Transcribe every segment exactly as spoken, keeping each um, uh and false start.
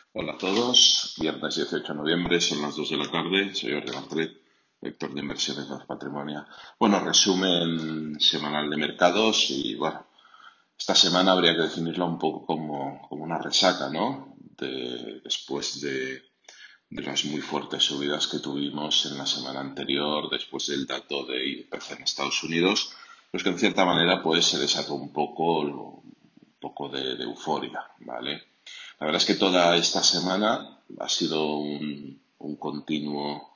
Hola a todos, viernes dieciocho de noviembre, son las dos de la tarde, soy Jorge Martret, director de inversiones de Patrimonio. Bueno, resumen semanal de mercados y bueno, esta semana habría que definirla un poco como, como una resaca, ¿no? De- después de, de las muy fuertes subidas que tuvimos en la semana anterior, después del dato de I P C en Estados Unidos, pues que en cierta manera pues se desató un poco, un poco de, de euforia, ¿vale? La verdad es que toda esta semana ha sido un, un continuo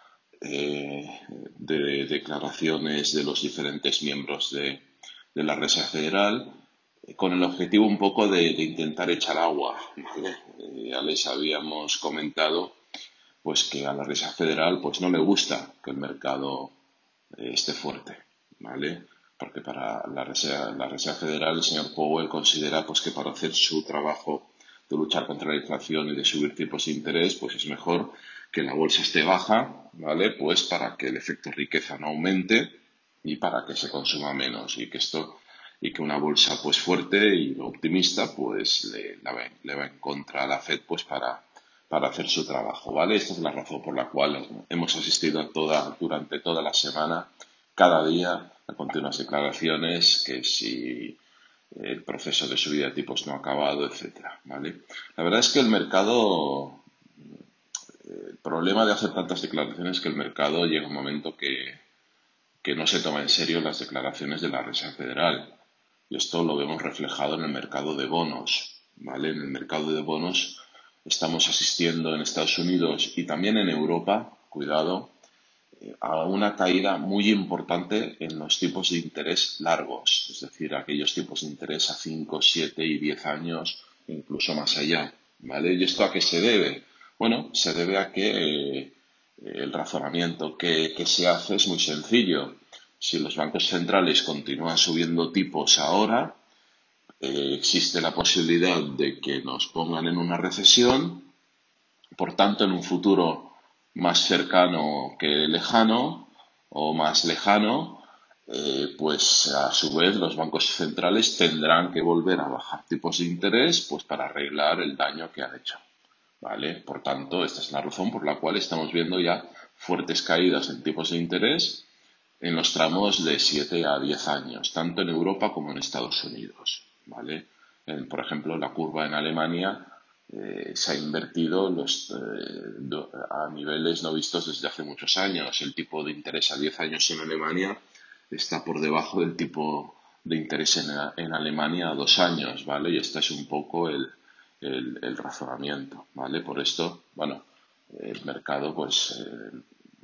eh, de declaraciones de los diferentes miembros de, de la Reserva Federal eh, con el objetivo un poco de, de intentar echar agua, ¿vale? Eh, ya les habíamos comentado pues que a la Reserva Federal pues no le gusta que el mercado eh, esté fuerte, ¿vale? Porque para la Reserva, la Reserva Federal el señor Powell considera pues que para hacer su trabajo de luchar contra la inflación y de subir tipos de interés, pues es mejor que la bolsa esté baja, ¿vale? Pues para que el efecto riqueza no aumente y para que se consuma menos y que esto y que una bolsa pues fuerte y optimista pues le, la va, le va en contra a la Fed pues para para hacer su trabajo, ¿vale? Esta es la razón por la cual hemos asistido a toda, durante toda la semana, cada día, a continuas declaraciones que si el proceso de subida de tipos no ha acabado, etcétera, ¿vale? La verdad es que el mercado, el problema de hacer tantas declaraciones es que el mercado llega un momento que, que no se toma en serio las declaraciones de la Reserva Federal. Y esto lo vemos reflejado en el mercado de bonos, ¿vale? En el mercado de bonos estamos asistiendo en Estados Unidos y también en Europa, cuidado, a una caída muy importante en los tipos de interés largos, es decir, aquellos tipos de interés a cinco, siete y diez años, incluso más allá, ¿vale? ¿Y esto a qué se debe? Bueno, se debe a que eh, el razonamiento que, que se hace es muy sencillo. Si los bancos centrales continúan subiendo tipos ahora, eh, existe la posibilidad de que nos pongan en una recesión. Por tanto, en un futuro más cercano que lejano o más lejano, eh, pues a su vez los bancos centrales tendrán que volver a bajar tipos de interés pues para arreglar el daño que han hecho. ¿Vale? Por tanto, esta es la razón por la cual estamos viendo ya fuertes caídas en tipos de interés en los tramos de siete a diez años, tanto en Europa como en Estados Unidos. ¿Vale? En, por ejemplo, la curva en Alemania eh, se ha invertido los, eh, do, a niveles no vistos desde hace muchos años. El tipo de interés a diez años en Alemania está por debajo del tipo de interés en, en Alemania a dos años, ¿vale? Y este es un poco el, el, el razonamiento, ¿vale? Por esto, bueno, el mercado pues eh,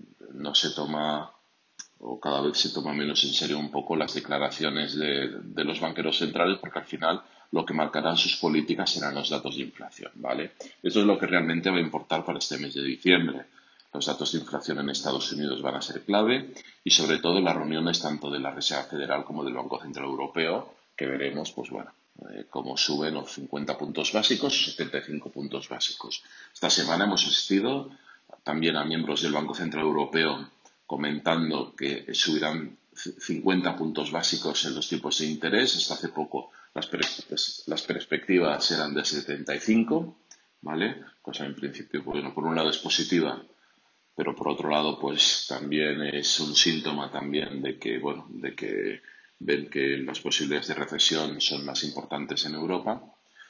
no se toma o cada vez se toma menos en serio un poco las declaraciones de, de los banqueros centrales porque al final lo que marcarán sus políticas serán los datos de inflación, ¿vale? Eso es lo que realmente va a importar para este mes de diciembre. Los datos de inflación en Estados Unidos van a ser clave y sobre todo las reuniones tanto de la Reserva Federal como del Banco Central Europeo que veremos, pues bueno, eh, cómo suben los cincuenta puntos básicos o setenta y cinco puntos básicos. Esta semana hemos asistido también a miembros del Banco Central Europeo comentando que subirán cincuenta puntos básicos en los tipos de interés. Hasta hace poco las, pers las perspectivas eran de setenta y cinco, ¿vale? Cosa en principio, bueno, por un lado es positiva, pero por otro lado, pues también es un síntoma también de que, bueno, de que ven que las posibilidades de recesión son más importantes en Europa.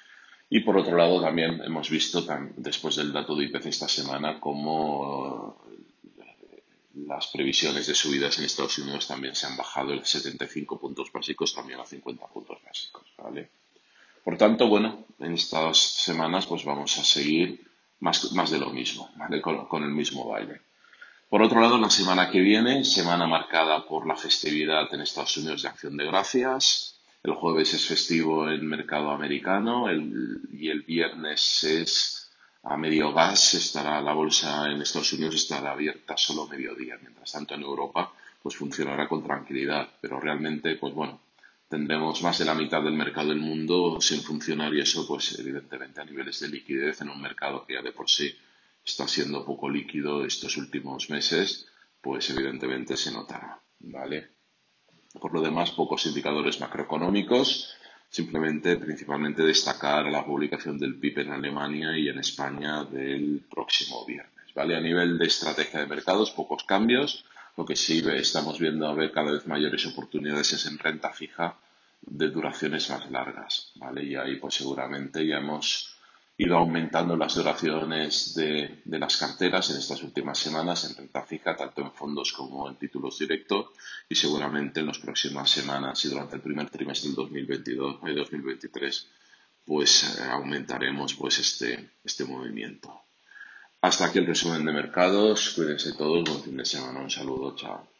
Y por otro lado, también hemos visto, tan, después del dato de I P C esta semana, cómo las previsiones de subidas en Estados Unidos también se han bajado de setenta y cinco puntos básicos también a cincuenta puntos básicos, ¿vale? Por tanto, bueno, en estas semanas pues vamos a seguir más, más de lo mismo, ¿vale? Con, con el mismo baile. Por otro lado, la semana que viene, semana marcada por la festividad en Estados Unidos de Acción de Gracias. El jueves es festivo en el mercado americano el, y el viernes es a medio gas. Estará la bolsa en Estados Unidos estará abierta solo mediodía. Mientras tanto, en Europa, pues funcionará con tranquilidad. Pero realmente, pues bueno, tendremos más de la mitad del mercado del mundo sin funcionar y eso, pues evidentemente a niveles de liquidez en un mercado que ya de por sí está siendo poco líquido estos últimos meses, pues evidentemente se notará, ¿vale? Por lo demás, pocos indicadores macroeconómicos. Simplemente, principalmente destacar la publicación del P I B en Alemania y en España del próximo viernes, ¿vale? A nivel de estrategia de mercados, pocos cambios. Lo que sí ve- estamos viendo a ver cada vez mayores oportunidades es en renta fija de duraciones más largas, ¿vale? Y ahí pues seguramente ya hemos ido aumentando las duraciones de, de las carteras en estas últimas semanas en renta fija, tanto en fondos como en títulos directos, y seguramente en las próximas semanas y durante el primer trimestre del dos mil veintidós y dos mil veintitrés pues eh, aumentaremos pues este, este movimiento. Hasta aquí el resumen de mercados. Cuídense todos. Buen fin de semana. Un saludo. Chao.